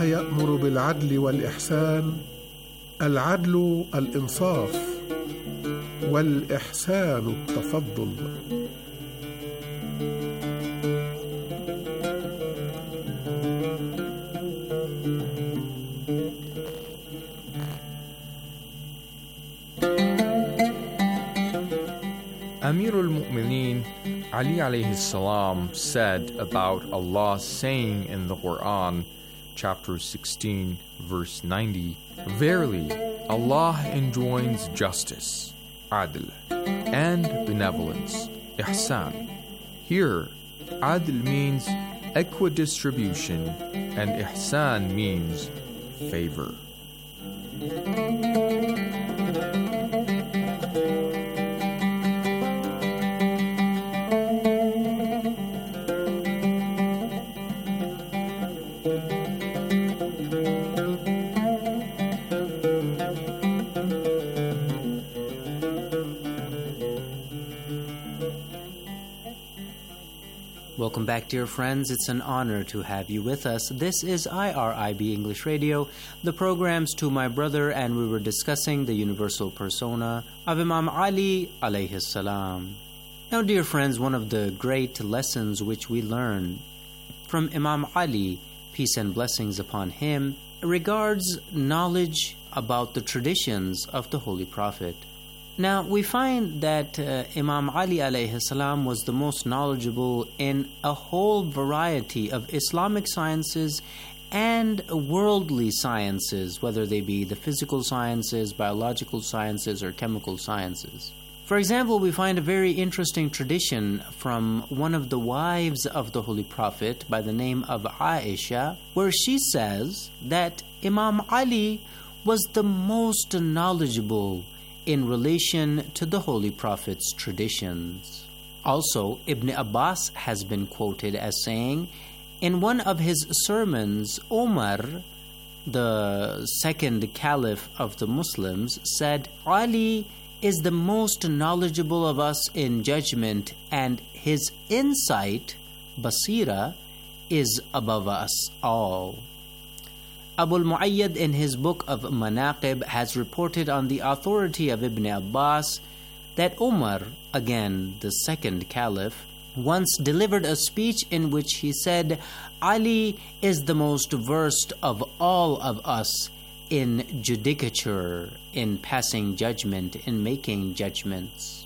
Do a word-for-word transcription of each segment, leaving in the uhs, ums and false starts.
يأمر بالعدل والإحسان. العدل الإنصاف، والإحسان التفضل. Amir al-Mu'mineen Ali alayhi salam said about Allah saying in the Quran, chapter sixteen, verse ninety, "Verily, Allah enjoins justice, adl, and benevolence, ihsan." Here, adl means equidistribution, and ihsan means favor. Welcome back, dear friends. It's an honor to have you with us. This is I R I B English Radio, the programs to my brother, and we were discussing the universal persona of Imam Ali alayhi salam. Now, dear friends, one of the great lessons which we learn from Imam Ali, peace and blessings upon him, regards knowledge about the traditions of the Holy Prophet. Now, we find that uh, Imam Ali alayhi salam was the most knowledgeable in a whole variety of Islamic sciences and worldly sciences, whether they be the physical sciences, biological sciences, or chemical sciences. For example, we find a very interesting tradition from one of the wives of the Holy Prophet by the name of Aisha, where she says that Imam Ali was the most knowledgeable in relation to the Holy Prophet's traditions. Also, Ibn Abbas has been quoted as saying, in one of his sermons, Omar, the second caliph of the Muslims, said, Ali is the most knowledgeable of us in judgment, and his insight, basira, is above us all. Abu al-Mu'ayyad in his book of Manaqib has reported on the authority of Ibn Abbas that Umar, again the second caliph, once delivered a speech in which he said, Ali is the most versed of all of us in judicature, in passing judgment, in making judgments.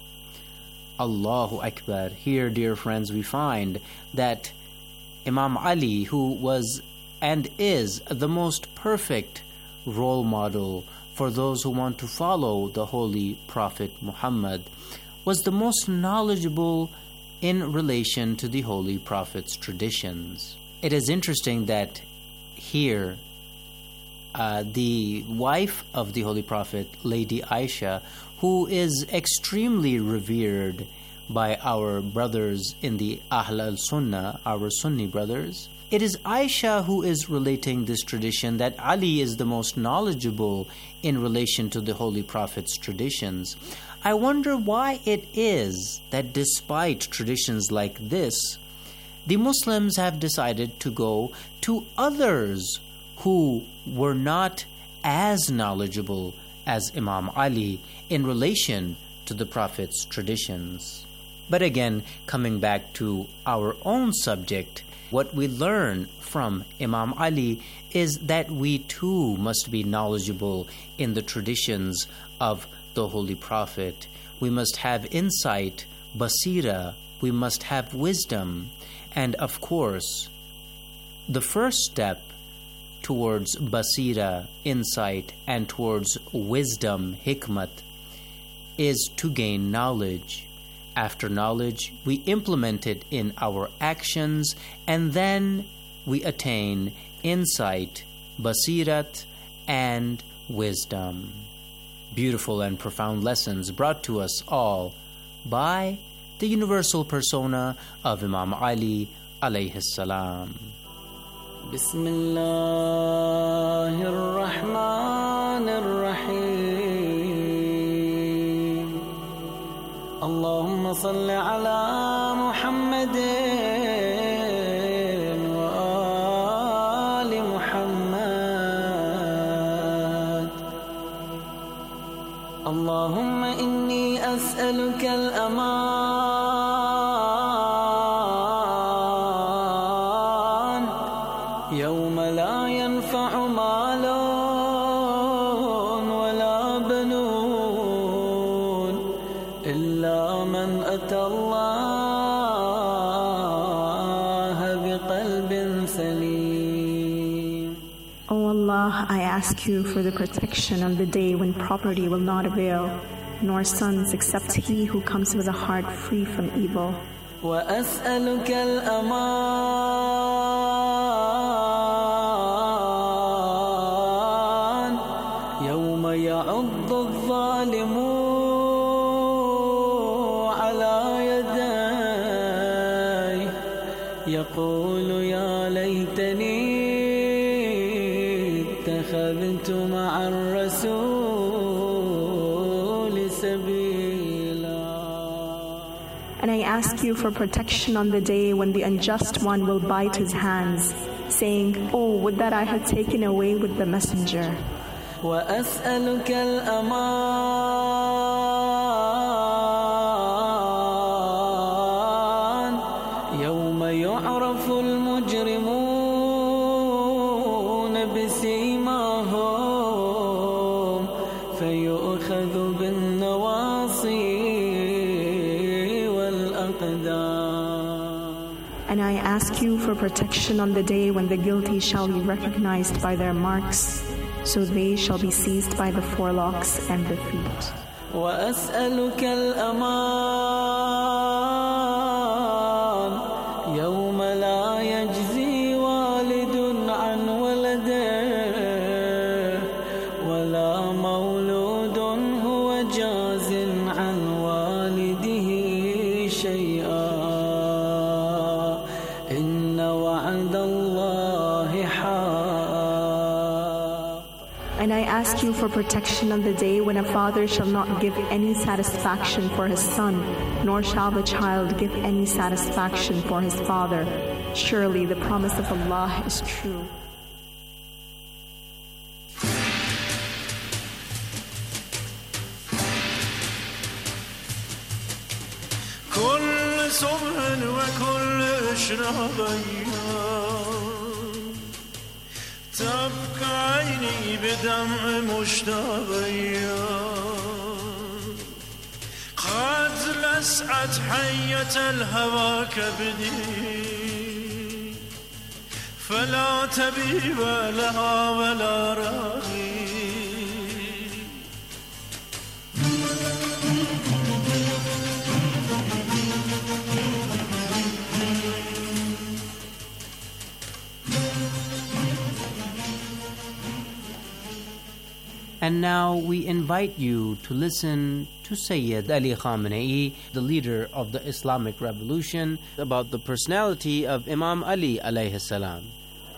Allahu Akbar. Here, dear friends, we find that Imam Ali, who was and is the most perfect role model for those who want to follow the Holy Prophet Muhammad, was the most knowledgeable in relation to the Holy Prophet's traditions. It is interesting that here, uh, the wife of the Holy Prophet, Lady Aisha, who is extremely revered by our brothers in the Ahl al-Sunnah, our Sunni brothers, it is Aisha who is relating this tradition that Ali is the most knowledgeable in relation to the Holy Prophet's traditions. I wonder why it is that despite traditions like this, the Muslims have decided to go to others who were not as knowledgeable as Imam Ali in relation to the Prophet's traditions. But again, coming back to our own subject, what we learn from Imam Ali is that we too must be knowledgeable in the traditions of the Holy Prophet. We must have insight, basira, we must have wisdom, and of course, the first step towards basira, insight, and towards wisdom, hikmat, is to gain knowledge. After knowledge, we implement it in our actions, and then we attain insight, basirat, and wisdom. Beautiful and profound lessons brought to us all by the universal persona of Imam Ali alayhi salam. Bismillahir-Rahmanir-Rahim. اللهم صل على محمد وآل محمد اللهم إني أسألك الأمان يوم لا ينفع مال ولا بنون إلا من أتى الله بقلب سليم. O Allah, I ask you for the protection on the day when property will not avail, nor sons except he who comes with a heart free from evil. وأسألك الأمان يوم يعض الظالم على يديه يقول يا ليتني اتخذت مع الرسول سبيلا. And I ask you for protection on the day when the unjust one will bite his hands, saying, Oh, would that I had taken away with the messenger. وأسألك الأمان يوم يعرف المجرمون بسيماهم فيؤخذ بالنواصي والأقدام. And I ask you for protection on the day when the guilty shall be recognized by their marks, so they shall be seized by the forelocks and the feet. وأسألك الأمان يوم لا يجزي والد عن ولده ولا مولود هو جاز عن والده شيئا إن وعد الله حق. And I ask you for protection on the day when a father shall not give any satisfaction for his son, nor shall the child give any satisfaction for his father. Surely the promise of Allah is true. كل صبح وكل إشراق تبكى عيني بدمع مشتاقيا قد لسعت حية الهوى كبدي فلا تبيب لها ولا راغي. And now we invite you to listen to Sayyid Ali Khamenei, the leader of the Islamic Revolution, about the personality of Imam Ali alayhi salam.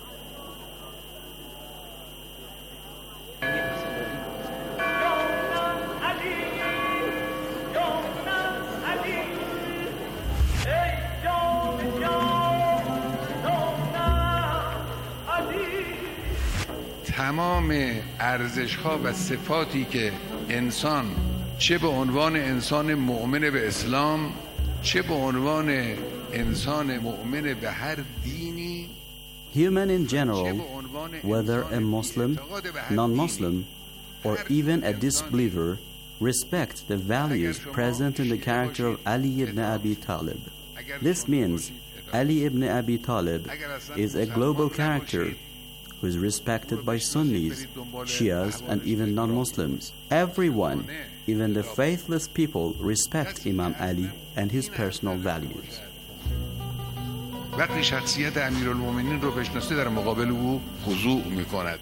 تمام ارزش‌ها و صفاتی که انسان چه به عنوان انسان مؤمن به اسلام چه به عنوان انسان مؤمن به هر دینی Human in general, whether a Muslim, non-Muslim, or even a disbeliever, respect the values present in the character of Ali ibn Abi Talib. This means Ali ibn Abi Talib is a global character who is respected by Sunnis, Shias, and even non-Muslims. Everyone, even the faithless people, respect Imam Ali and his personal values. وقتی شخصیت امیرالمومنین رو بشناسه در مقابل او خضوع میکند.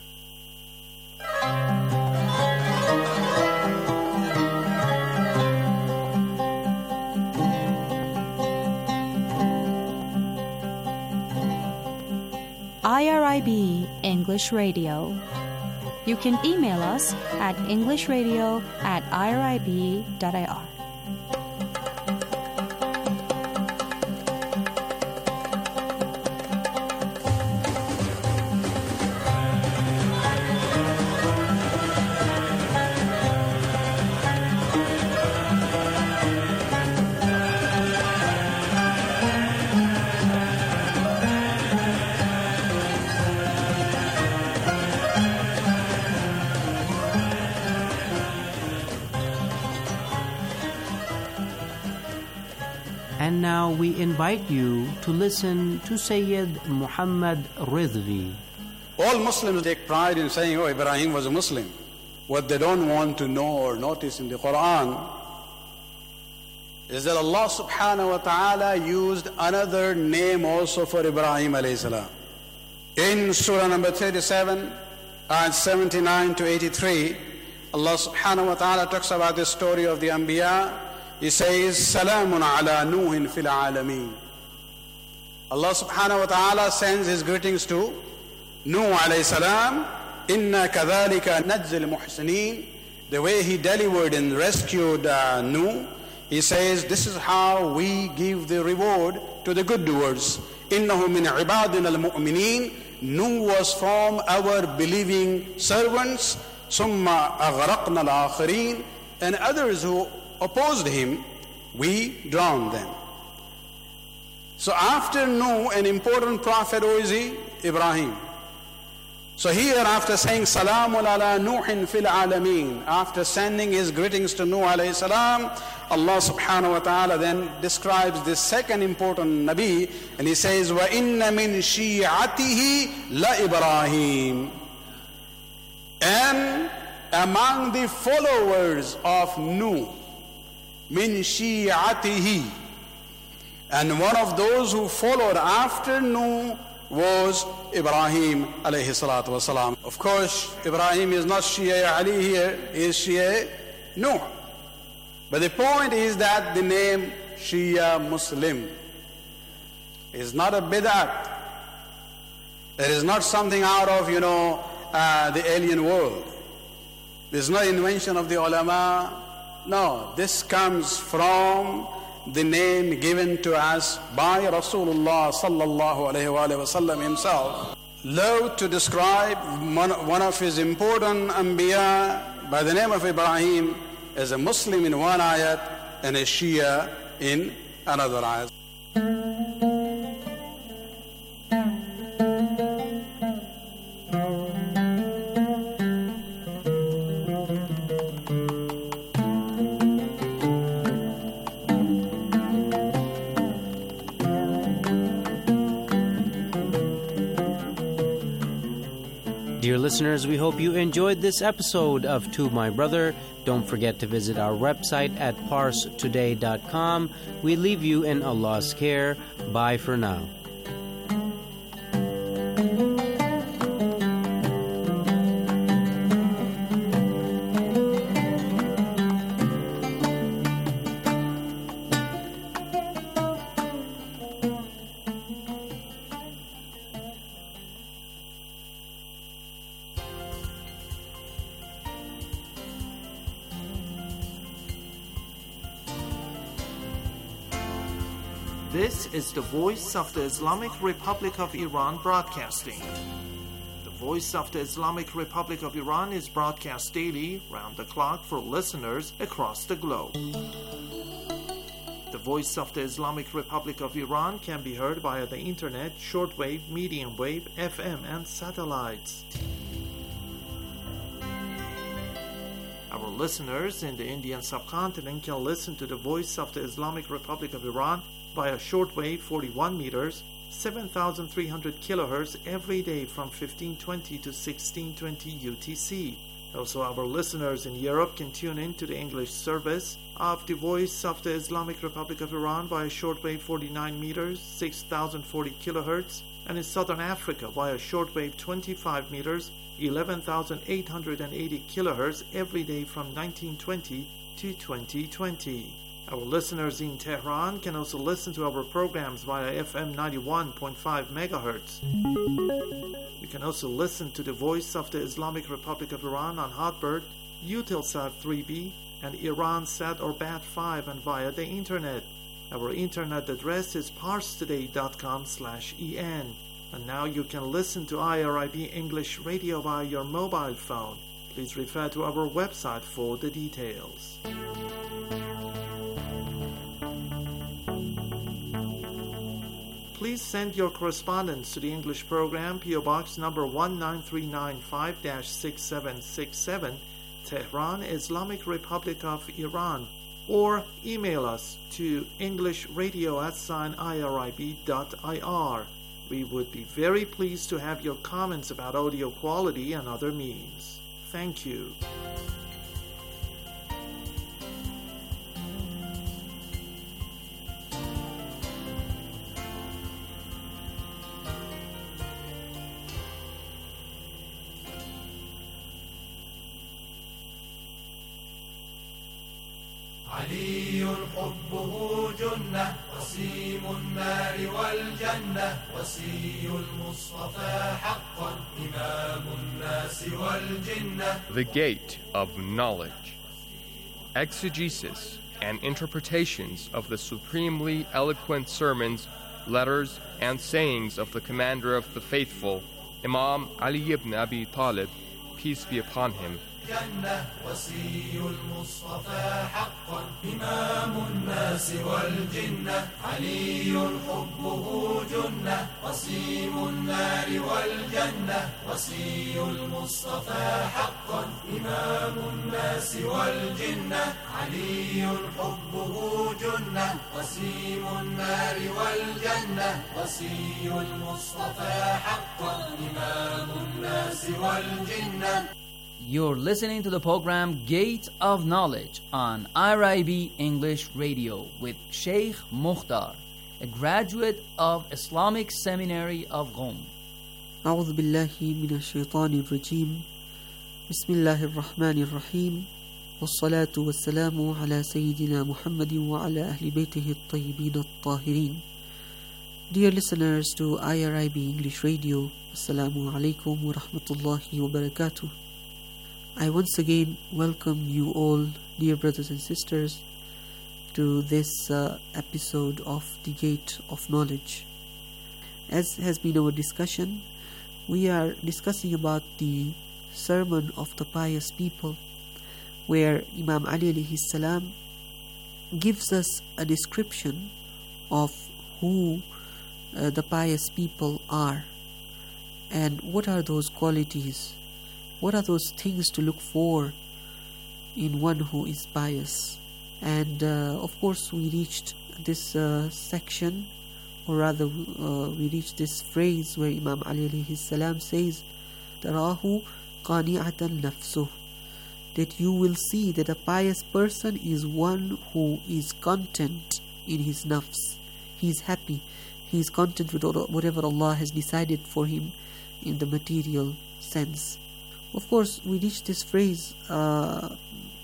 I R I B English Radio. You can email us at englishradio at I R I B dot I R. now we invite you to listen to Sayyid Muhammad Ridvi. All Muslims take pride in saying, oh, Ibrahim was a Muslim. What they don't want to know or notice in the Quran is that Allah subhanahu wa ta'ala used another name also for Ibrahim alayhi salam. In Surah number thirty-seven, ayat seventy-nine to eighty-three, Allah subhanahu wa ta'ala talks about the story of the Anbiya. He says, Salamun ala Nuhin fil alameen. Allah subhanahu wa ta'ala sends his greetings to Nuh alayhi salam. Inna kadhalika najzil muhsineen. The way he delivered and rescued uh, Nuh, he says, this is how we give the reward to the good doers. Innahu min ibadina al-mu'mineen. Nuh was from our believing servants. Summa aghraqna al-akhirin. And others who opposed him, we drowned them. So after Nuh, an important prophet, who is he? Ibrahim. So here, after saying Salamun ala Nuhin fil alameen, after sending his greetings to Nuh alayhi salam, Allah subhanahu wa ta'ala then describes this second important Nabi, and he says, Wa inna min shi'atihi la Ibrahim. And among the followers of Nuh, min shi'atihi, and one of those who followed after Nuh was Ibrahim alayhi salatu wasalam. Of course, Ibrahim is not Shia Ali here, he is Shia Nuh. But the point is that the name Shia Muslim is not a bid'at. It is not something out of, you know, uh, the alien world. It is not invention of the ulama. No, this comes from the name given to us by Rasulullah sallallahu alayhi wa sallam himself. Loved to describe one, one of his important Anbiya by the name of Ibrahim as a Muslim in one ayat and a Shia in another ayat. Dear listeners, we hope you enjoyed this episode of To My Brother. Don't forget to visit our website at parse today dot com. We leave you in Allah's care. Bye for now. This is the Voice of the Islamic Republic of Iran broadcasting. The Voice of the Islamic Republic of Iran is broadcast daily, round the clock for listeners across the globe. The Voice of the Islamic Republic of Iran can be heard via the internet, shortwave, medium wave, F M, and satellites. Our listeners in the Indian subcontinent can listen to the Voice of the Islamic Republic of Iran via shortwave forty-one meters, seven thousand three hundred kilohertz every day from fifteen twenty to sixteen twenty U T C. Also, our listeners in Europe can tune in to the English service of the Voice of the Islamic Republic of Iran via shortwave forty-nine meters, six thousand forty kilohertz, and in Southern Africa via shortwave twenty-five meters, eleven thousand eight hundred eighty kilohertz every day from nineteen twenty to twenty twenty. Our listeners in Tehran can also listen to our programs via F M ninety-one point five megahertz. You can also listen to the Voice of the Islamic Republic of Iran on Hotbird, Eutelsat three B, and Iransat or Bat five, and via the internet. Our internet address is parse today dot com slash E N. And now you can listen to I R I B English Radio via your mobile phone. Please refer to our website for the details. Please send your correspondence to the English program, P O Box number one nine three nine five dash six seven six seven, Tehran, Islamic Republic of Iran. or email us to englishradio at irib dot I R. We would be very pleased to have your comments about audio quality and other means. Thank you. علي حبه جنة وسيم النار والجنة وسي المصطفى حقا إمام الناس والجنة. The Gate of Knowledge. Exegesis and interpretations of the supremely eloquent sermons, letters, and sayings of the Commander of the Faithful, Imam Ali ibn Abi Talib, peace be upon him. جنة وسي المصطفى حقا إمام الناس والجنة علي حبه جنة وسيم النار والجنة وسي المصطفى حقا إمام الناس والجنة علي حبه جنة وسيم النار والجنة وسي المصطفى حقا إمام الناس والجنة. You're listening to the program Gate of Knowledge on I R I B English Radio with Sheikh Mukhtar, a graduate of Islamic Seminary of Qom. أعوذ بالله من الشيطان الرجيم بسم الله الرحمن الرحيم والصلاة والسلام على سيدنا محمد وعلى أهل بيته الطيبين الطاهرين. Dear listeners to I R I B English Radio, Assalamu alaikum wa rahmatullahi wa barakatuh. I once again welcome you all, dear brothers and sisters, to this uh, episode of The Gate of Knowledge. As has been our discussion, we are discussing about the sermon of the pious people, where Imam Ali alayhi salam gives us a description of who uh, the pious people are and what are those qualities. What are those things to look for in one who is pious? And uh, of course we reached this uh, section, or rather uh, we reached this phrase where Imam Ali alayhi salam says, Tarahu qani'atan nafsuh, that you will see that a pious person is one who is content in his nafs. He is happy, he is content with whatever Allah has decided for him in the material sense. Of course, we reached this phrase, uh,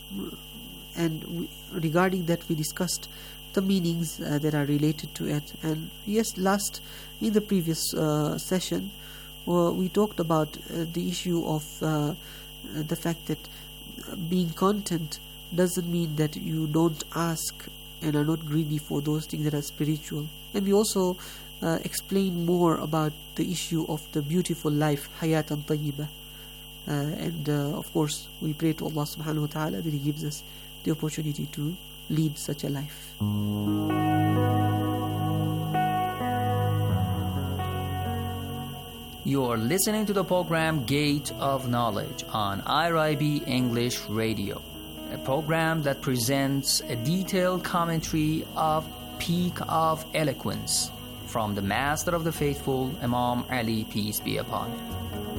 and we, regarding that we discussed the meanings uh, that are related to it. And yes, last, in the previous uh, session, uh, we talked about uh, the issue of uh, the fact that being content doesn't mean that you don't ask and are not greedy for those things that are spiritual. And we also uh, explained more about the issue of the beautiful life, hayatan tayyibah. Uh, and uh, of course we pray to Allah subhanahu wa ta'ala that He gives us the opportunity to lead such a life. You are listening to the program Gate of Knowledge on I R I B English Radio, a program that presents a detailed commentary of Peak of Eloquence from the Master of the Faithful, Imam Ali, peace be upon him.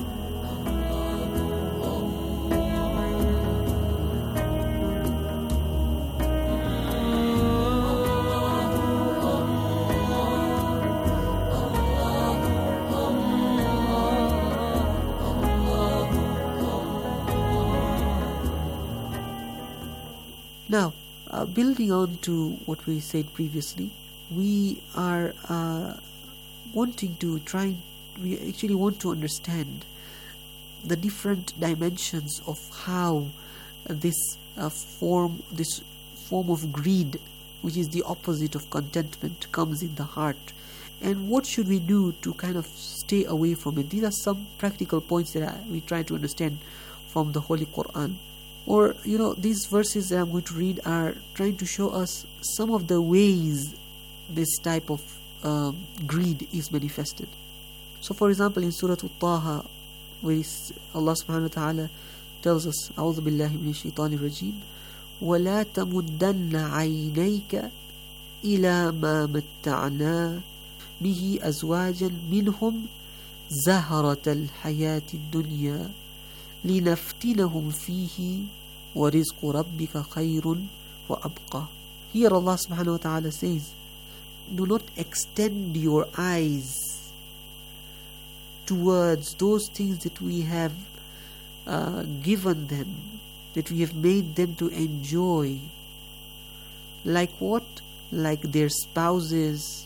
Now, uh, building on to what we said previously, we are uh, wanting to try, we actually want to understand the different dimensions of how uh, this uh, form, this form of greed, which is the opposite of contentment, comes in the heart. And what should we do to kind of stay away from it? These are some practical points that I, we try to understand from the Holy Quran. Or, you know, these verses that I'm going to read are trying to show us some of the ways this type of um, greed is manifested. So, for example, in Surah Al-Taha, where Allah subhanahu wa ta'ala tells us, أعوذ بالله من الشيطان الرجيم ولا تمدن عينيك إلى ما متعنا به أزواجا منهم زهرة الحياة الدنيا لنفتنهم فيه ورزق ربك خير وأبقى. Here Allah subhanahu wa ta'ala says, do not extend your eyes towards those things that we have uh, given them, that we have made them to enjoy. Like what? Like their spouses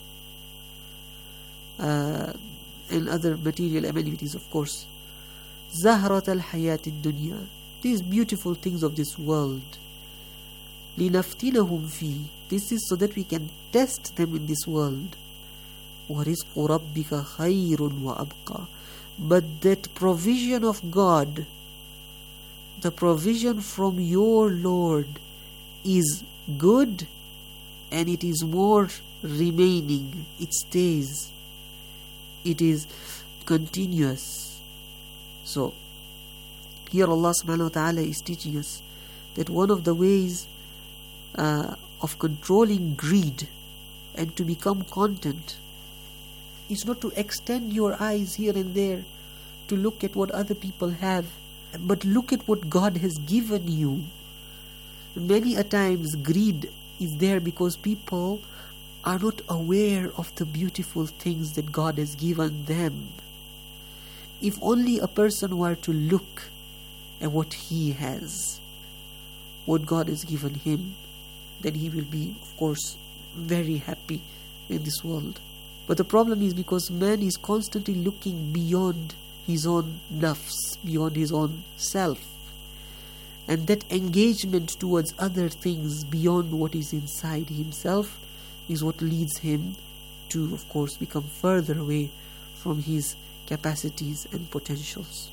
uh, and other material amenities, of course. Zahrat al-hayat al-dunya, these beautiful things of this world. لِنَفْتِنَهُمْ فِي, this is so that we can test them in this world. وَرِزْقُ رَبِّكَ خَيْرٌ وَأَبْقَى, but that provision of God, the provision from your Lord, is good and it is more remaining, it stays, it is continuous. So here Allah subhanahu wa ta'ala is teaching us that one of the ways uh, of controlling greed and to become content is not to extend your eyes here and there to look at what other people have, but look at what God has given you. Many a times greed is there because people are not aware of the beautiful things that God has given them. If only a person were to look at what he has, what God has given him, then he will be, of course, very happy in this world. But the problem is because man is constantly looking beyond his own nafs, beyond his own self. And that engagement towards other things beyond what is inside himself is what leads him to, of course, become further away from his capacities and potentials.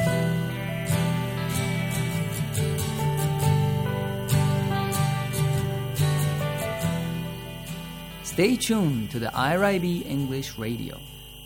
Stay tuned to the I R I B English Radio.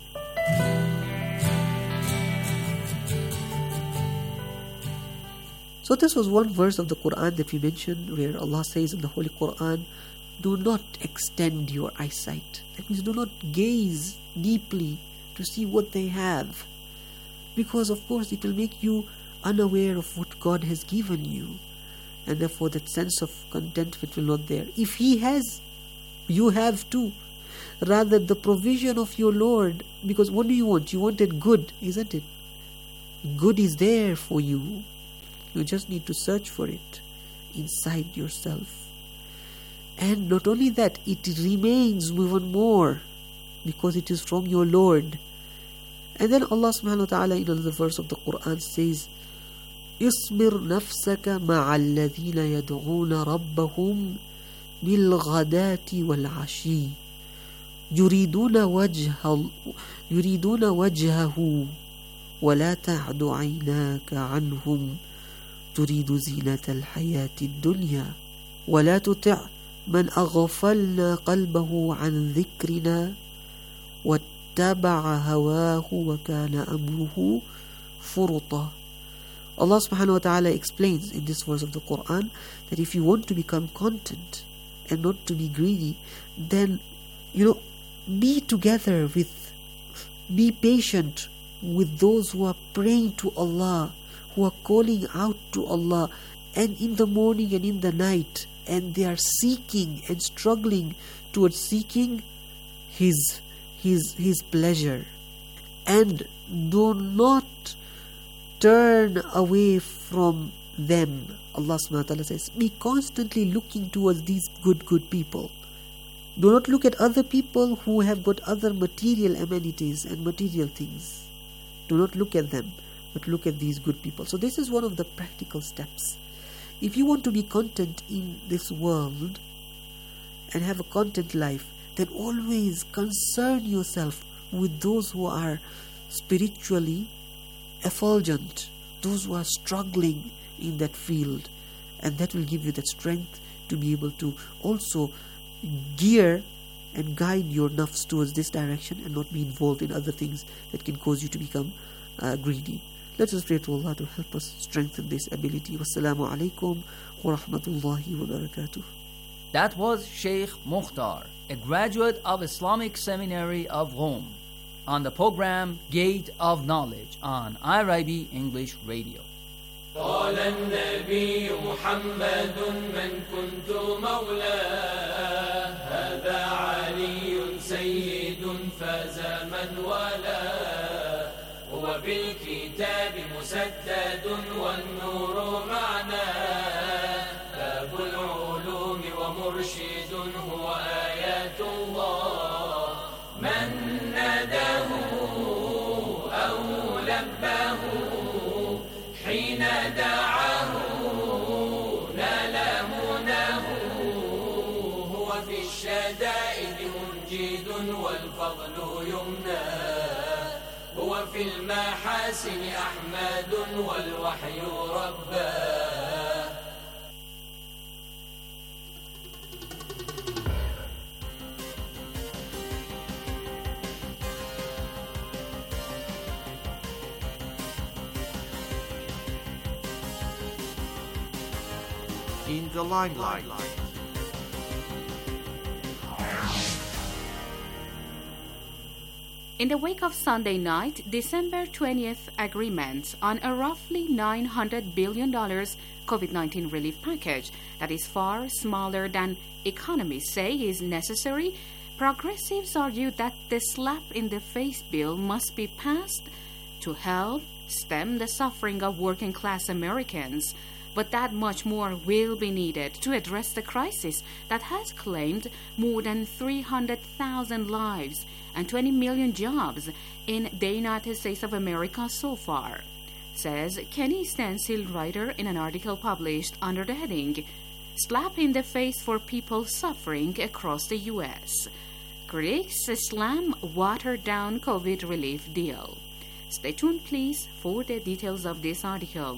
So this was one verse of the Quran that we mentioned where Allah says in the Holy Quran, do not extend your eyesight. That means do not gaze deeply to see what they have, because of course it will make you unaware of what God has given you, and therefore that sense of contentment will not there. If He has, you have too. Rather the provision of your Lord, because what do you want? You wanted good, isn't it? Good is there for you. You just need to search for it inside yourself. And not only that, it remains even more because it is from your Lord. And then Allah subhanahu wa ta'ala in another verse of the Quran says, اصبر نفسك مع الذين يدعون ربهم بالغداة والعشي يريدون وجه يريدون وجهه ولا تعد عيناك عنهم تريد زينة الحياة الدنيا ولا تطع من أغفلنا قلبه عن ذكرنا واتبع هواه وكان أمره فرطا. Allah subhanahu wa ta'ala explains in this verse of the Quran that if you want to become content and not to be greedy, then, you know, be together with, be patient with those who are praying to Allah, who are calling out to Allah, and in the morning and in the night, and they are seeking and struggling towards seeking His His His pleasure. And do not turn away from them. Allah subhanahu wa ta'ala says, be constantly looking towards these good, good people. Do not look at other people who have got other material amenities and material things. Do not look at them, but look at these good people. So this is one of the practical steps. If you want to be content in this world and have a content life, then always concern yourself with those who are spiritually effulgent, those who are struggling in that field, and that will give you that strength to be able to also gear and guide your nafs towards this direction and not be involved in other things that can cause you to become uh, greedy. Let us pray to Allah to help us strengthen this ability. Wassalamu alaikum wa rahmatullahi wa barakatuh. That was Sheikh Mukhtar, a graduate of Islamic Seminary of Rome, on the program Gate of Knowledge on I R I B English Radio. قال النبي محمد من كنت مولاه هذا علي سيد فاز من والاه هو بالكتاب مسدد والنور معناه باب العلوم ومرشد هو آيات الله من ناداه أو لباه حين دعاه نال مناه هو في الشدائد منجد والفضل يمناه هو في المحاسن أحمد والوحي رباه. In the limelight. In the wake of Sunday night, December twentieth agreement on a roughly nine hundred billion dollars COVID nineteen relief package that is far smaller than economists say is necessary, progressives argue that the slap-in-the-face bill must be passed to help stem the suffering of working-class Americans. But that much more will be needed to address the crisis that has claimed more than three hundred thousand lives and twenty million jobs in the United States of America so far, says Kenny Stansil, writer in an article published under the heading Slap in the Face for People Suffering Across the U S Critics Slam Watered-Down COVID Relief Deal. Stay tuned, please, for the details of this article.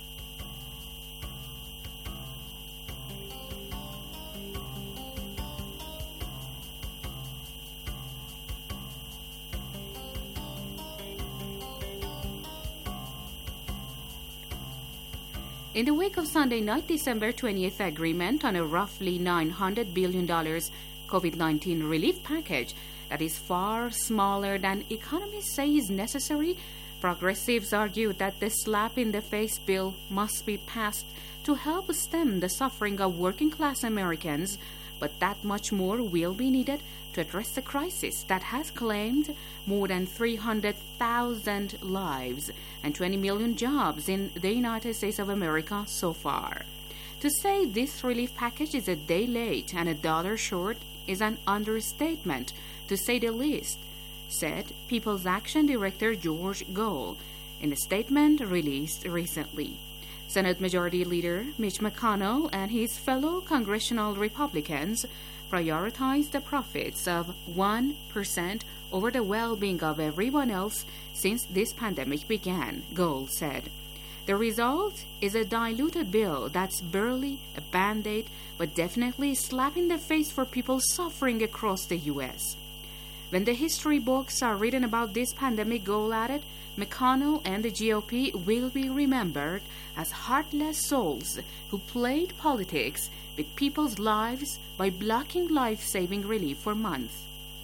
In the wake of Sunday night, December twentieth agreement on a roughly nine hundred billion dollars COVID nineteen relief package that is far smaller than economists say is necessary, progressives argue that the slap-in-the-face bill must be passed to help stem the suffering of working-class Americans, but that much more will be needed to address the crisis that has claimed more than three hundred thousand lives and twenty million jobs in the United States of America so far. To say this relief package is a day late and a dollar short is an understatement, to say the least, said People's Action Director George Gohl in a statement released recently. Senate Majority Leader Mitch McConnell and his fellow congressional Republicans prioritize the profits of one percent over the well-being of everyone else since this pandemic began, Gohl said. The result is a diluted bill that's barely a band-aid, but definitely a slap in the face for people suffering across the U S. When the history books are written about this pandemic, Gohl added, McConnell and the G O P will be remembered as heartless souls who played politics with people's lives by blocking life-saving relief for months.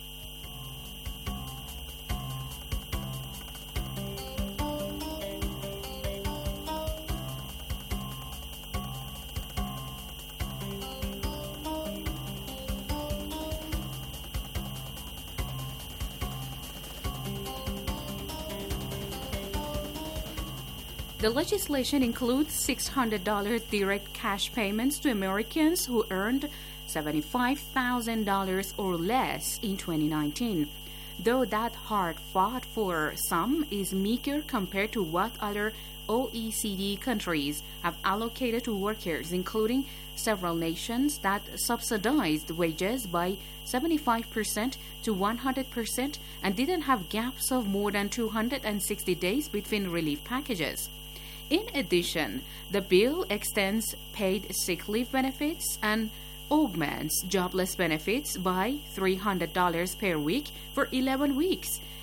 The legislation includes six hundred dollars direct cash payments to Americans who earned seventy-five thousand dollars or less in twenty nineteen, though that hard-fought for some is meager compared to what other O E C D countries have allocated to workers, including several nations that subsidized wages by seventy-five percent to one hundred percent and didn't have gaps of more than two hundred sixty days between relief packages. In addition, the bill extends paid sick leave benefits and augments jobless benefits by three hundred dollars per week for eleven weeks.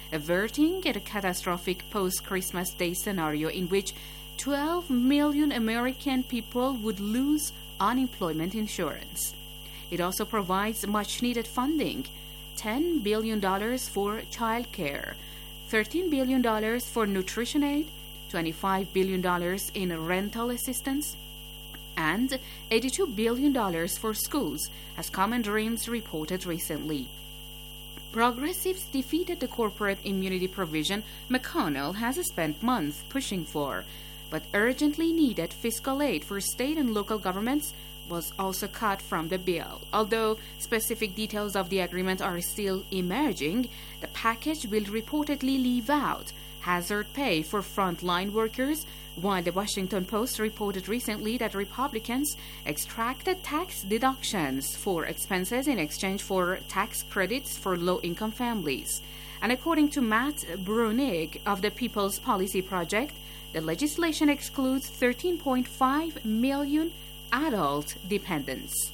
averting a catastrophic post-Christmas Day scenario in which twelve million American people would lose unemployment insurance. It also provides much-needed funding, ten billion dollars for child care, thirteen billion dollars for nutrition aid, twenty-five billion dollars in rental assistance, and eighty-two billion dollars for schools, as Common Dreams reported recently. Progressives defeated the corporate immunity provision McConnell has spent months pushing for, but urgently needed fiscal aid for state and local governments was also cut from the bill. Although specific details of the agreement are still emerging, the package will reportedly leave out hazard pay for frontline workers, while the Washington Post reported recently that Republicans extracted tax deductions for expenses in exchange for tax credits for low-income families. And according to Matt Bruenig of the People's Policy Project, the legislation excludes thirteen point five million adult dependents.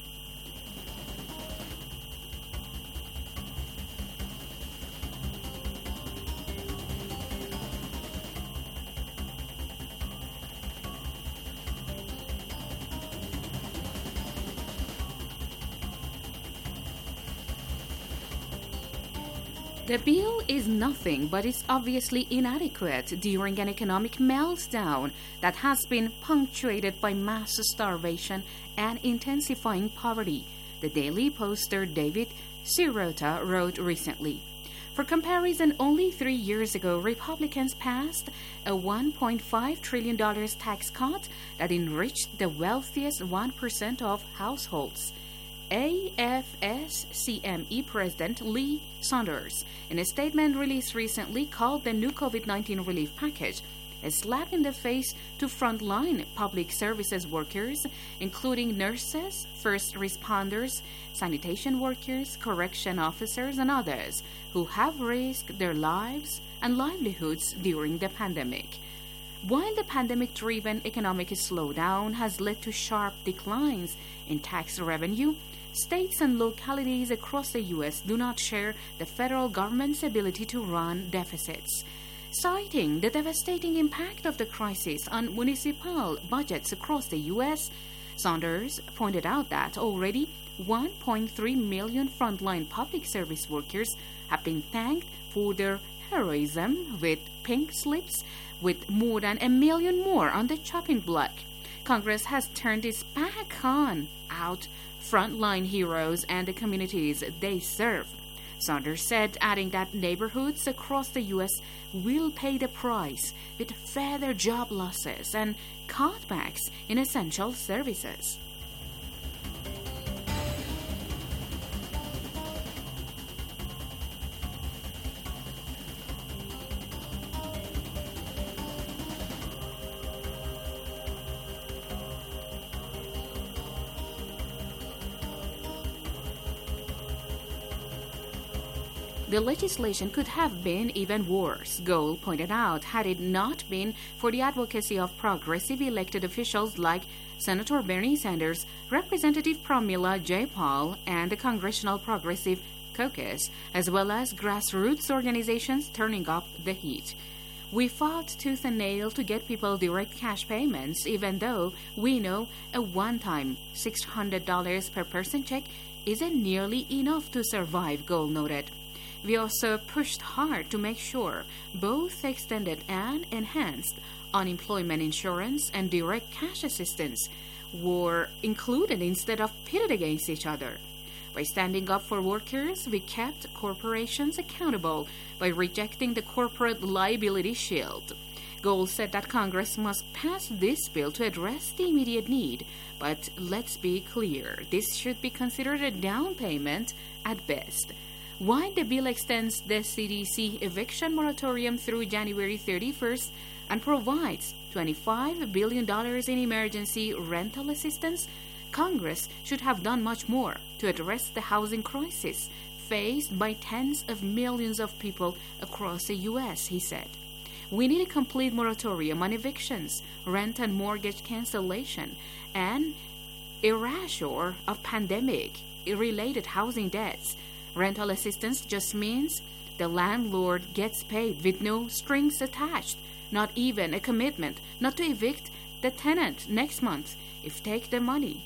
The bill is nothing but is obviously inadequate during an economic meltdown that has been punctuated by mass starvation and intensifying poverty, the Daily Poster David Sirota wrote recently. For comparison, only three years ago, Republicans passed a one point five trillion dollars tax cut that enriched the wealthiest one percent of households. A F S C M E President Lee Saunders, in a statement released recently, called the new COVID nineteen relief package a slap in the face to frontline public services workers, including nurses, first responders, sanitation workers, correction officers, and others who have risked their lives and livelihoods during the pandemic. While the pandemic-driven economic slowdown has led to sharp declines in tax revenue, states and localities across the U S do not share the federal government's ability to run deficits. Citing the devastating impact of the crisis on municipal budgets across the U S, Saunders pointed out that already one point three million frontline public service workers have been thanked for their heroism with pink slips, with more than a million more on the chopping block. Congress has turned its back on out frontline heroes and the communities they serve, Saunders said, adding that neighborhoods across the U S will pay the price with further job losses and cutbacks in essential services. The legislation could have been even worse, Gold pointed out, had it not been for the advocacy of progressive elected officials like Senator Bernie Sanders, Representative Pramila Jayapal, and the Congressional Progressive Caucus, as well as grassroots organizations turning up the heat. We fought tooth and nail to get people direct cash payments, even though we know a one-time six hundred dollars per person check isn't nearly enough to survive, Gold noted. We also pushed hard to make sure both extended and enhanced unemployment insurance and direct cash assistance were included instead of pitted against each other. By standing up for workers, we kept corporations accountable by rejecting the corporate liability shield. Gold said that Congress must pass this bill to address the immediate need, but let's be clear, this should be considered a down payment at best. While the bill extends the C D C eviction moratorium through January thirty-first and provides twenty-five billion dollars in emergency rental assistance, Congress should have done much more to address the housing crisis faced by tens of millions of people across the U S, he said. We need a complete moratorium on evictions, rent and mortgage cancellation, and erasure of pandemic-related housing debts. Rental assistance just means The landlord gets paid with no strings attached, not even a commitment not to evict the tenant next month if take the money.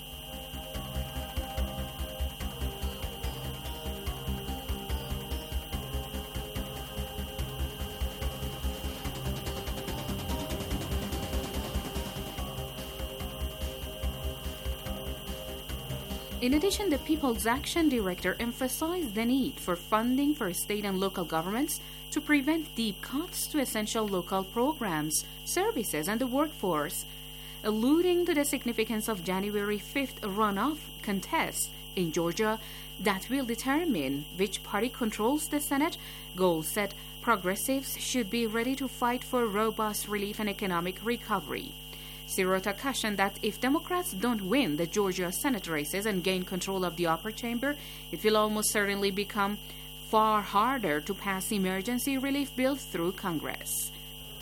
In addition, the People's Action Director emphasized the need for funding for state and local governments to prevent deep cuts to essential local programs, services, and the workforce, alluding to the significance of January fifth runoff contest in Georgia that will determine which party controls the Senate. Gold said progressives should be ready to fight for robust relief and economic recovery. Sirota cautioned that if Democrats don't win the Georgia Senate races and gain control of the upper chamber, it will almost certainly become far harder to pass emergency relief bills through Congress.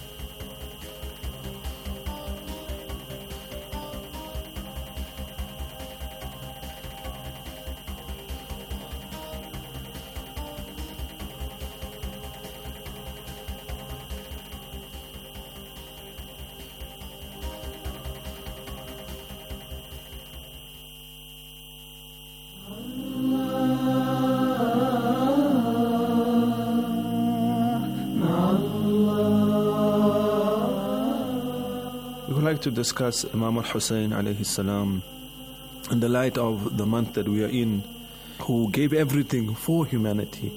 To discuss Imam al-Hussein alayhi salam in the light of the month that we are in, who gave everything for humanity.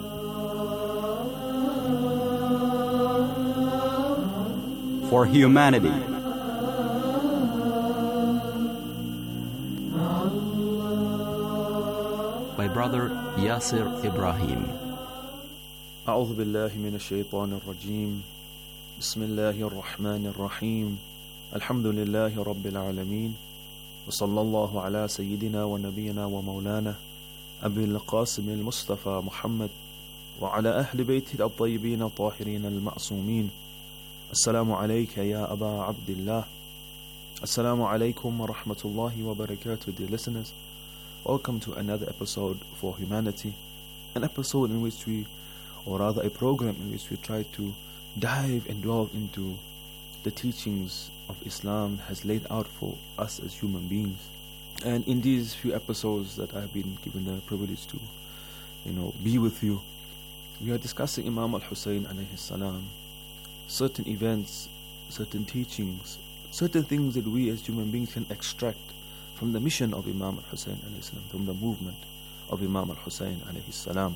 For humanity. By Brother Yasir Ibrahim. أعوذ بالله من الشيطان الرجيم. بسم الله الرحمن الرحيم. الحمد لله رب العالمين وصلى الله على سيدنا ونبينا ومولانا أبي القاسم المصطفى محمد وعلى أهل بيته الطيبين الطاهرين المعصومين. السلام عليك يا أبا عبد الله. Assalamu alaikum wa rahmatullahi wa barakatuh, dear listeners. Welcome to another episode for humanity, an episode in which we, or rather a program in which we try to dive and delve into the teachings of Islam has laid out for us as human beings. And in these few episodes that I've been given the privilege to, you know, be with you, we are discussing Imam al-Hussein alayhi salam, certain events, certain teachings, certain things that we as human beings can extract from the mission of Imam al-Hussein alayhi salam, from the movement of Imam al-Hussein alayhi salam.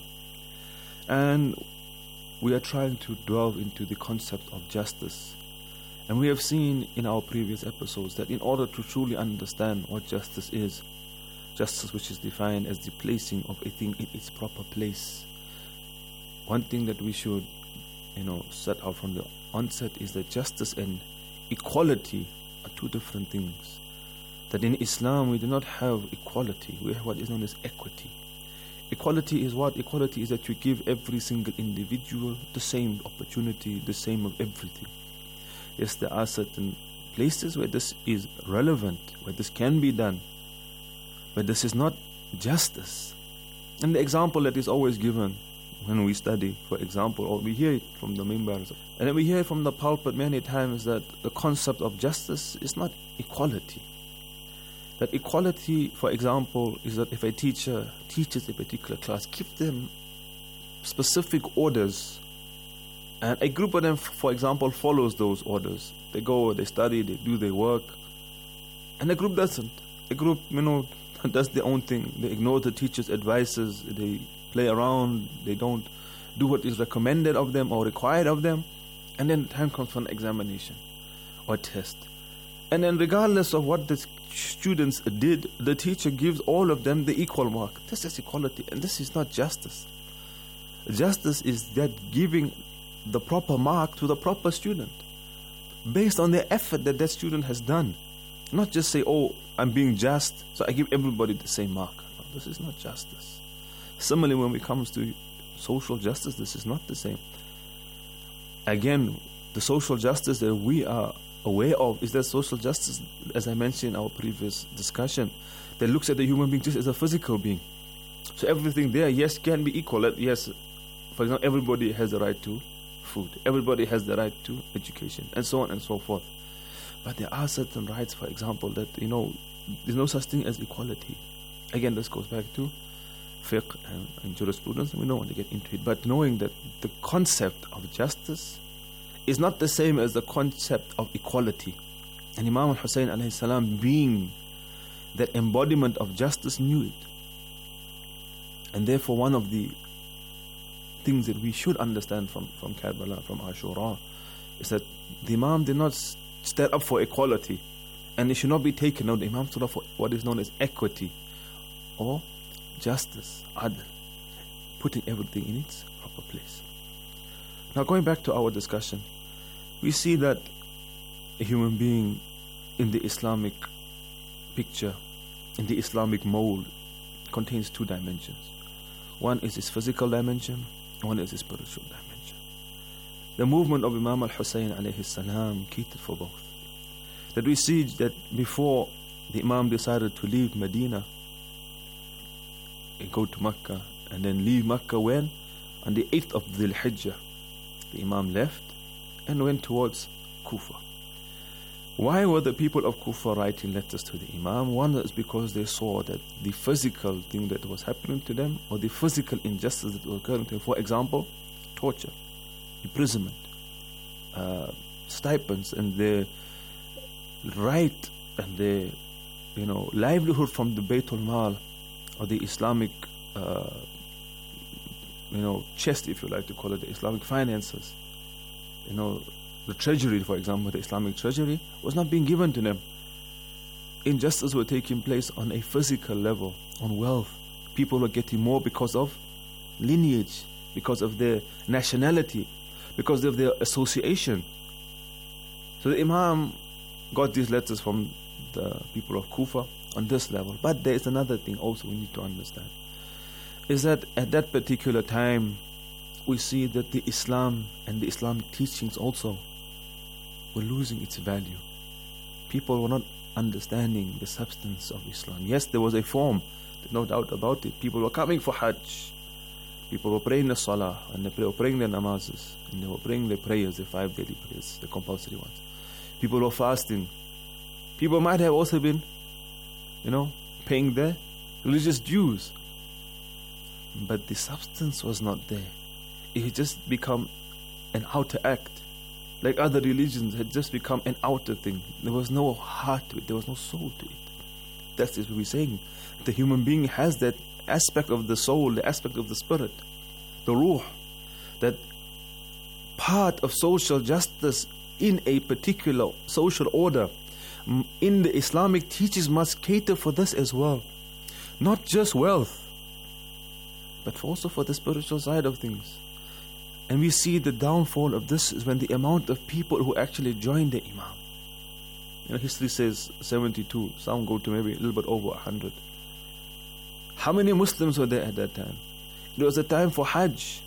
And we are trying to delve into the concept of justice. And we have seen in our previous episodes that in order to truly understand what justice is, justice which is defined as the placing of a thing in its proper place, one thing that we should, you know, set out from the onset is that justice and equality are two different things. That in Islam we do not have equality, we have what is known as equity. Equality is what? Equality is that you give every single individual the same opportunity, the same of everything. Yes, there are certain places where this is relevant, where this can be done, but this is not justice. And the example that is always given when we study, for example, or we hear it from the minbars, and then we hear it from the pulpit many times, that the concept of justice is not equality. That equality, for example, is that if a teacher teaches a particular class, give them specific orders, and a group of them, for example, follows those orders. They go, they study, they do their work. And a group doesn't. A group, you know, does their own thing. They ignore the teacher's advices. They play around. They don't do what is recommended of them or required of them. And then time comes for an examination or test. And then regardless of what the students did, the teacher gives all of them the equal mark. This is equality, and this is not justice. Justice is that giving the proper mark to the proper student based on the effort that that student has done. Not just say, oh, I'm being just, so I give everybody the same mark. No, this is not justice. Similarly, when it comes to social justice, this is not the same. Again, the social justice that we are aware of is that social justice, as I mentioned in our previous discussion, that looks at the human being just as a physical being. So everything there, yes, can be equal. Yes, For example, everybody has the right to food. Everybody has the right to education, and so on and so forth. But there are certain rights, for example, that, you know, there's no such thing as equality. Again, this goes back to fiqh and, and jurisprudence, and we don't want to get into it. But knowing that the concept of justice is not the same as the concept of equality. And Imam al-Hussein alayhi salam, being that embodiment of justice, knew it. And therefore one of the things that we should understand from, from Karbala, from Ashura, is that the Imam did not stand up for equality, and it should not be taken out. The Imam stood up for what is known as equity or justice, adl, putting everything in its proper place. Now going back to our discussion, we see that a human being in the Islamic picture, in the Islamic mold, contains two dimensions. One is his physical dimension, one is his spiritual dimension. The movement of Imam al-Hussein alayhi salam catered for both. That we see that before the Imam decided to leave Medina and go to Mecca, and then leave Mecca when? On the eighth of Dhul Hijjah, the Imam left and went towards Kufa. Why were the people of Kufa writing letters to the Imam? One is because they saw that the physical thing that was happening to them, or the physical injustice that was occurring to them, for example, torture, imprisonment, uh, stipends, and their right and their, you know, livelihood from the Baytul Mal, or the Islamic, uh, you know, chest, if you like to call it, the Islamic finances, you know, the treasury, for example, the Islamic treasury, was not being given to them. Injustice were taking place on a physical level, on wealth. People were getting more because of lineage, because of their nationality, because of their association. So the Imam got these letters from the people of Kufa on this level. But there is another thing also we need to understand, is that at that particular time, we see that the Islam and the Islamic teachings also were losing its value. People were not understanding the substance of Islam. Yes, there was a form, there's no doubt about it. People were coming for Hajj. People were praying the Salah, and they were praying their namazes, and they were praying their prayers, the five daily prayers, the compulsory ones. People were fasting. People might have also been, you know, paying their religious dues. But the substance was not there. It had just become an outer act. Like other religions had just become an outer thing. There was no heart to it. There was no soul to it. That's what we're saying. The human being has that aspect of the soul, the aspect of the spirit, the ruh, that part of social justice in a particular social order. In the Islamic teachings must cater for this as well. Not just wealth, but also for the spiritual side of things. And we see the downfall of this is when the amount of people who actually join the Imam. You know, history says seventy-two, some go to maybe a little bit over one hundred. How many Muslims were there at that time? It was a time for Hajj.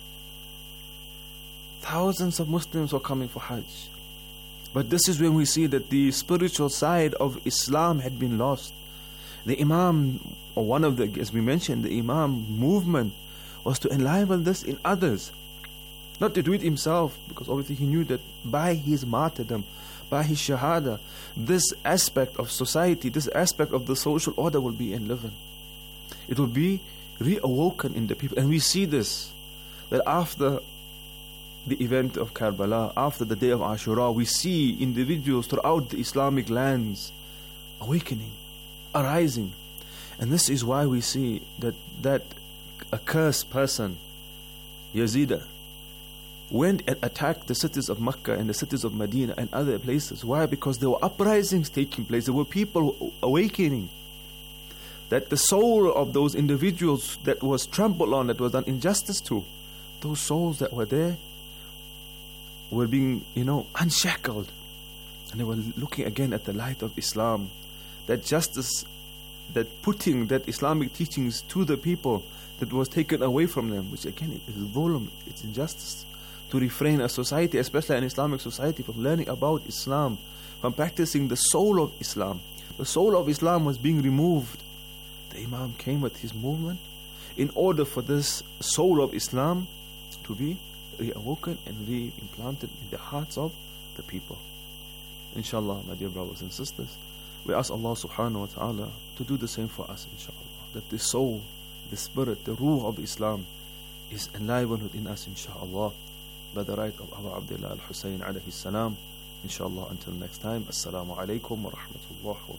Thousands of Muslims were coming for Hajj. But this is when we see that the spiritual side of Islam had been lost. The Imam, or one of the, as we mentioned, the Imam movement was to enliven this in others. Not to do it himself, because obviously he knew that by his martyrdom, by his shahada, this aspect of society, this aspect of the social order will be enlivened. It will be reawoken in the people. And we see this, that after the event of Karbala, after the day of Ashura, we see individuals throughout the Islamic lands awakening, arising. And this is why we see that that accursed person, Yazid, went and attacked the cities of Mecca and the cities of Medina and other places. Why? Because there were uprisings taking place. There were people awakening. That the soul of those individuals that was trampled on, that was done injustice to, those souls that were there were being, you know, unshackled. And they were looking again at the light of Islam. That justice, that putting that Islamic teachings to the people that was taken away from them, which again is dhulm, it's injustice. To refrain a society, especially an Islamic society, from learning about Islam, from practicing the soul of Islam. The soul of Islam was being removed. The Imam came with his movement in order for this soul of Islam to be reawoken and re-implanted in the hearts of the people. Inshallah, my dear brothers and sisters, we ask Allah subhanahu wa ta'ala to do the same for us, inshallah. That the soul, the spirit, the ruh of Islam is enlivened within us, inshallah, by the right of Abu Abdullah al-Hussein alayhi salam. Inshallah, until next time, Assalamu alaikum wa rahmatullah wa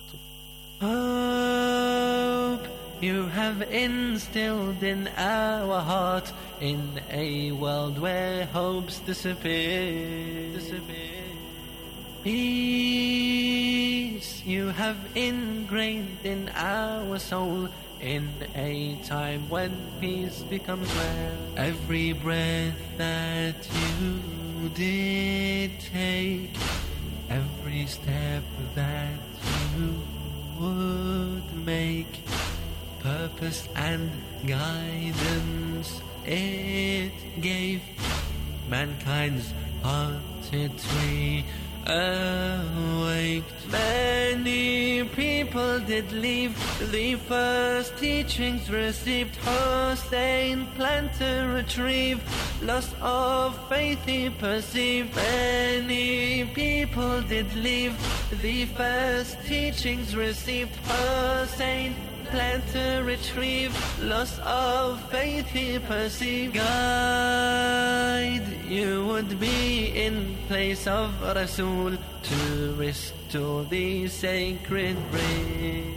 barakatuh. Hope you have instilled in our heart, in a world where hopes disappear. disappear. Peace you have ingrained in our soul, in a time when peace becomes rare. Every breath that you did take, every step that you would make, purpose and guidance it gave. Mankind's hearted tree awaked. Many people did leave the first teachings received. Hussein planned to retrieve, loss of faith he perceived. Many people did leave the first teachings received. Hussein planned to retrieve, loss of faith he perceived. Guide you would be in place of Rasul to restore the sacred ring.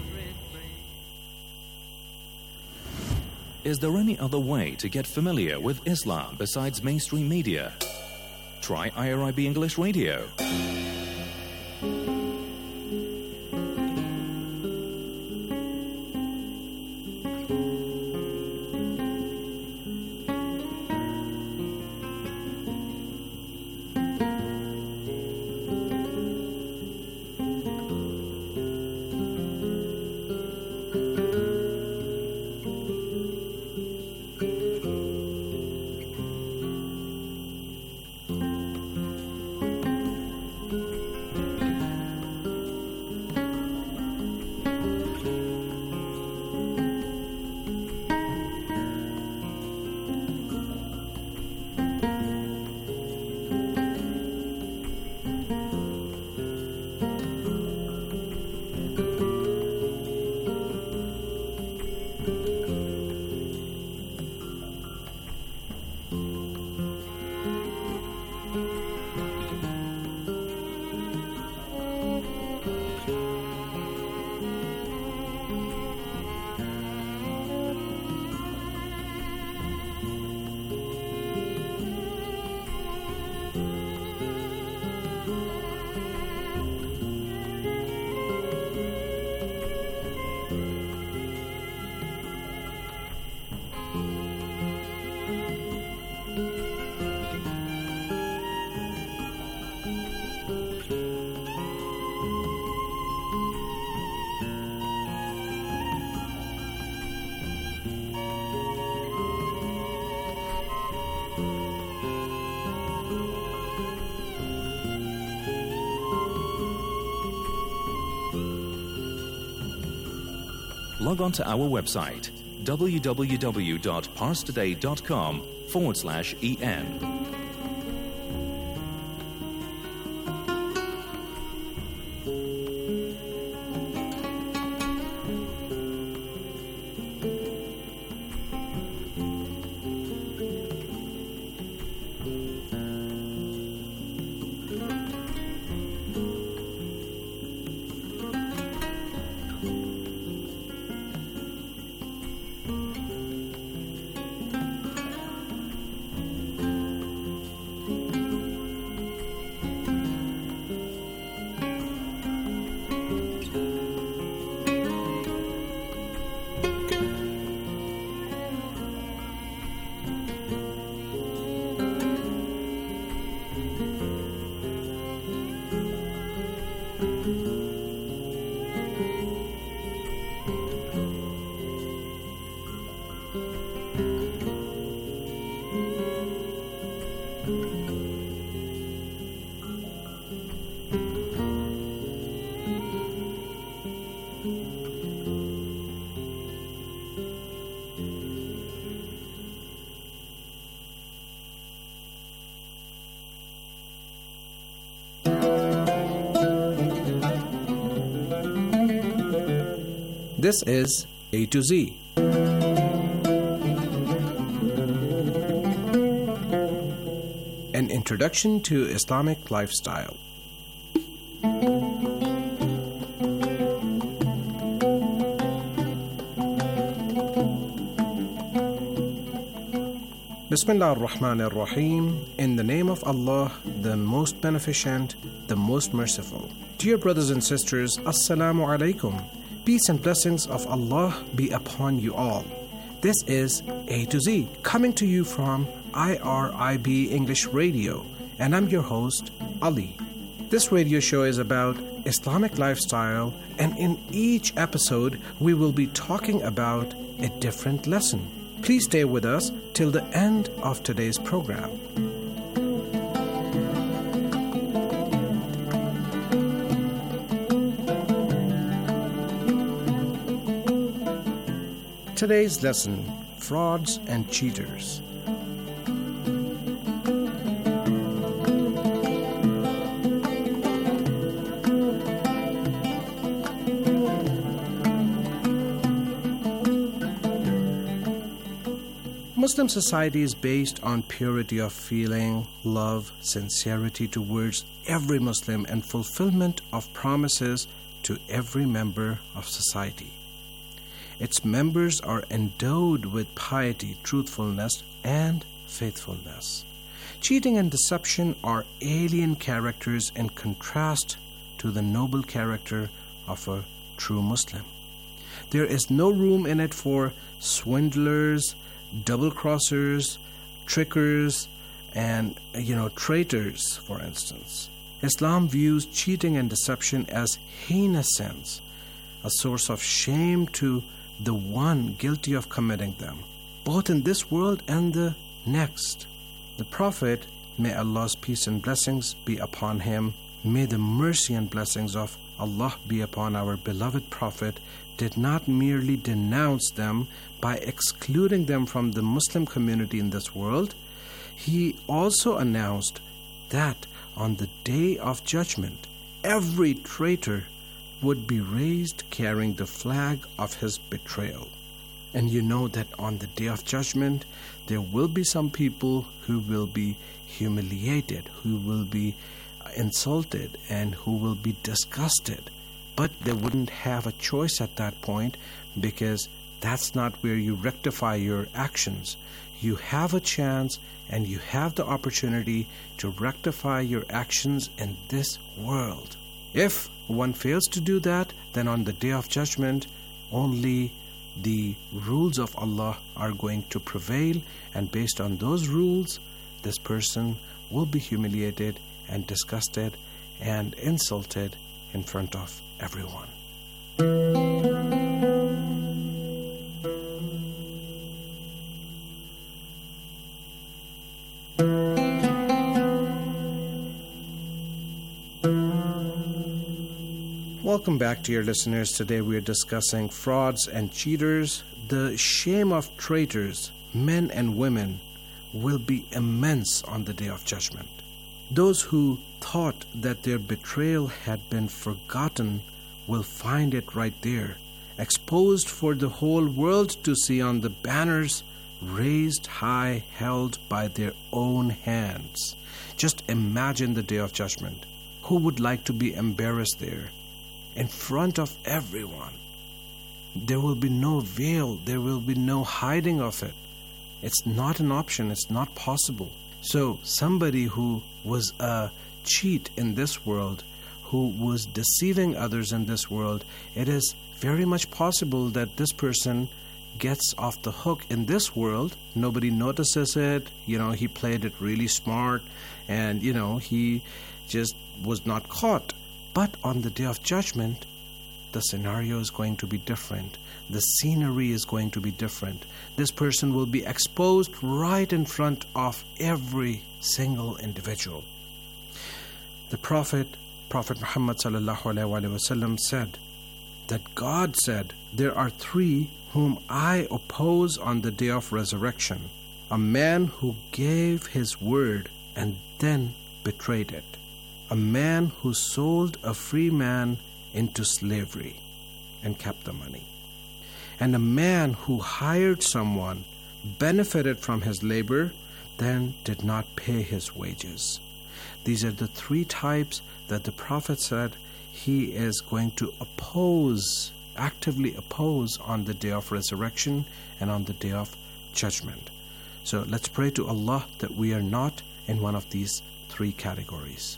Is there any other way to get familiar with Islam besides mainstream media? Try I R I B English Radio. Log on to our website, www.parstoday.com forward slash en. This is A to Z. An introduction to Islamic lifestyle. Bismillah ar-Rahman ar-Rahim. In the name of Allah, the most beneficent, the most merciful. Dear brothers and sisters, Assalamu alaikum. Peace and blessings of Allah be upon you all. This is A to Z, coming to you from I R I B English Radio, and I'm your host, Ali. This radio show is about Islamic lifestyle, and in each episode, we will be talking about a different lesson. Please stay with us till the end of today's program. Today's lesson, frauds and cheaters. Muslim society is based on purity of feeling, love, sincerity towards every Muslim, and fulfillment of promises to every member of society. Its members are endowed with piety, truthfulness, and faithfulness. Cheating and deception are alien characters in contrast to the noble character of a true Muslim. There is no room in it for swindlers, double-crossers, trickers, and, you know, traitors, for instance. Islam views cheating and deception as heinous sins, a source of shame to the one guilty of committing them, both in this world and the next. The Prophet, may Allah's peace and blessings be upon him, may the mercy and blessings of Allah be upon our beloved Prophet, did not merely denounce them by excluding them from the Muslim community in this world. He also announced that on the day of judgment, every traitor would be raised carrying the flag of his betrayal. And you know that on the day of judgment, there will be some people who will be humiliated, who will be insulted, and who will be disgusted. But they wouldn't have a choice at that point, because that's not where you rectify your actions. You have a chance and you have the opportunity to rectify your actions in this world. If one fails to do that, then on the day of judgment, only the rules of Allah are going to prevail, and based on those rules, this person will be humiliated and disgusted and insulted in front of everyone. Welcome back, dear listeners. Today we are discussing frauds and cheaters. The shame of traitors, men and women, will be immense on the day of judgment. Those who thought that their betrayal had been forgotten will find it right there, exposed for the whole world to see on the banners raised high, held by their own hands. Just imagine the day of judgment. Who would like to be embarrassed there? In front of everyone. There will be no veil, there will be no hiding of it. It's not an option, it's not possible. So somebody who was a cheat in this world, who was deceiving others in this world, it is very much possible that this person gets off the hook in this world. Nobody notices it. You know, he played it really smart, and, you know, he just was not caught. But on the day of judgment, the scenario is going to be different. The scenery is going to be different. This person will be exposed right in front of every single individual. The Prophet, Prophet Muhammad sallallahu alaihi wasallam said that God said, there are three whom I oppose on the day of resurrection. A man who gave his word and then betrayed it. A man who sold a free man into slavery and kept the money. and a man who hired someone benefited from his labor, then did not pay his wages. These are the three types that the Prophet said he is going to oppose, actively oppose on the day of resurrection and on the day of judgment. So let's pray to Allah that we are not in one of these three categories.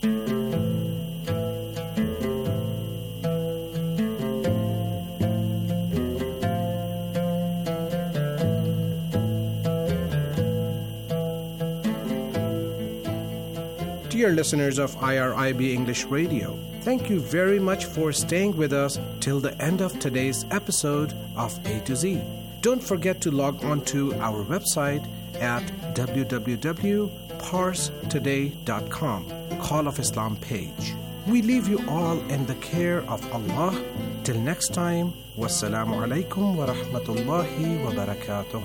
Dear listeners of I R I B English Radio, thank you very much for staying with us till the end of today's episode of A to Z. Don't forget to log on to our website at w w w dot pars today dot com, Call of Islam page. We leave you all in the care of Allah. Till next time, wassalamu alaikum wa rahmatullahi wa barakatuh.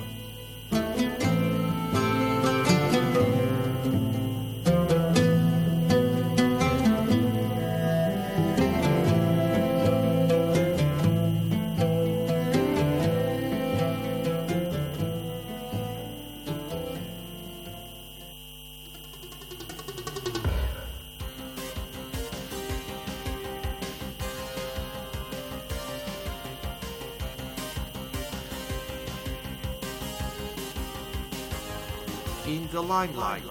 In the limelight.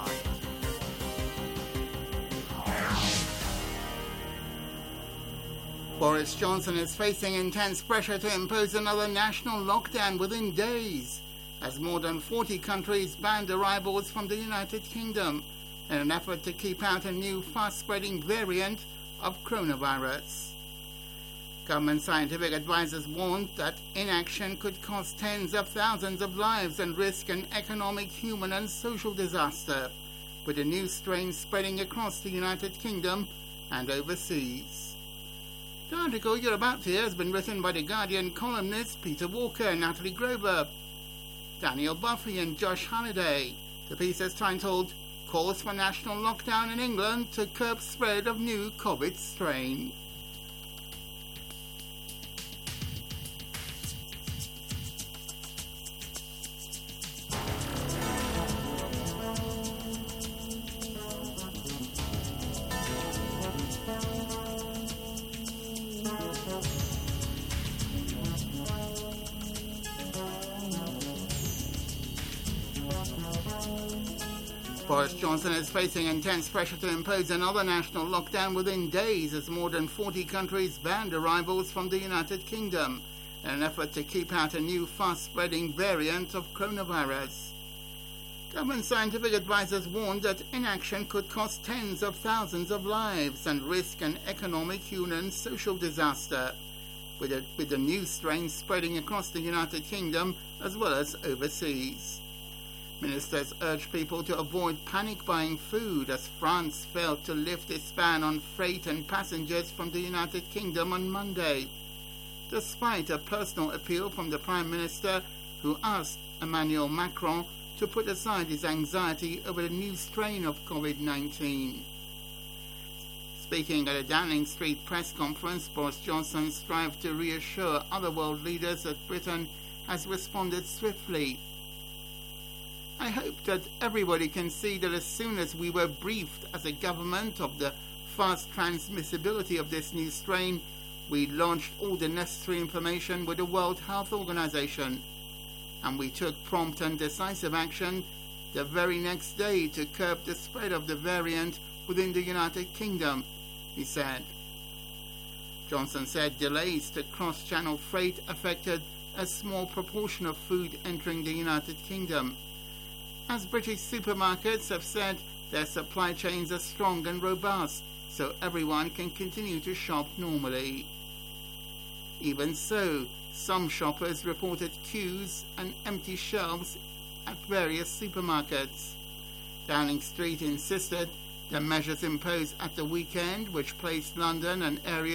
Boris Johnson is facing intense pressure to impose another national lockdown within days, as more than forty countries banned arrivals from the United Kingdom in an effort to keep out a new fast-spreading variant of coronavirus. Government scientific advisors warned that inaction could cost tens of thousands of lives and risk an economic, human and social disaster, with a new strain spreading across the United Kingdom and overseas. The article you're about to hear has been written by The Guardian columnists Peter Walker, Natalie Grover, Daniel Buffy and Josh Halliday. The piece is titled Calls for National Lockdown in England to Curb Spread of New COVID Strain. Boris Johnson is facing intense pressure to impose another national lockdown within days as more than forty countries banned arrivals from the United Kingdom in an effort to keep out a new fast-spreading variant of coronavirus. Government scientific advisors warned that inaction could cost tens of thousands of lives and risk an economic, human and social disaster, with, a, with the new strain spreading across the United Kingdom as well as overseas. Ministers urged people to avoid panic buying food as France failed to lift its ban on freight and passengers from the United Kingdom on Monday, despite a personal appeal from the Prime Minister, who asked Emmanuel Macron to put aside his anxiety over the new strain of COVID nineteen. Speaking at a Downing Street press conference, Boris Johnson strived to reassure other world leaders that Britain has responded swiftly. I hope that everybody can see that as soon as we were briefed as a government of the fast transmissibility of this new strain, we launched all the necessary information with the World Health Organization, and we took prompt and decisive action the very next day to curb the spread of the variant within the United Kingdom, he said. Johnson said delays to cross-channel freight affected a small proportion of food entering the United Kingdom, as British supermarkets have said their supply chains are strong and robust, so everyone can continue to shop normally. Even so, some shoppers reported queues and empty shelves at various supermarkets. Downing Street insisted the measures imposed at the weekend, which placed London and areas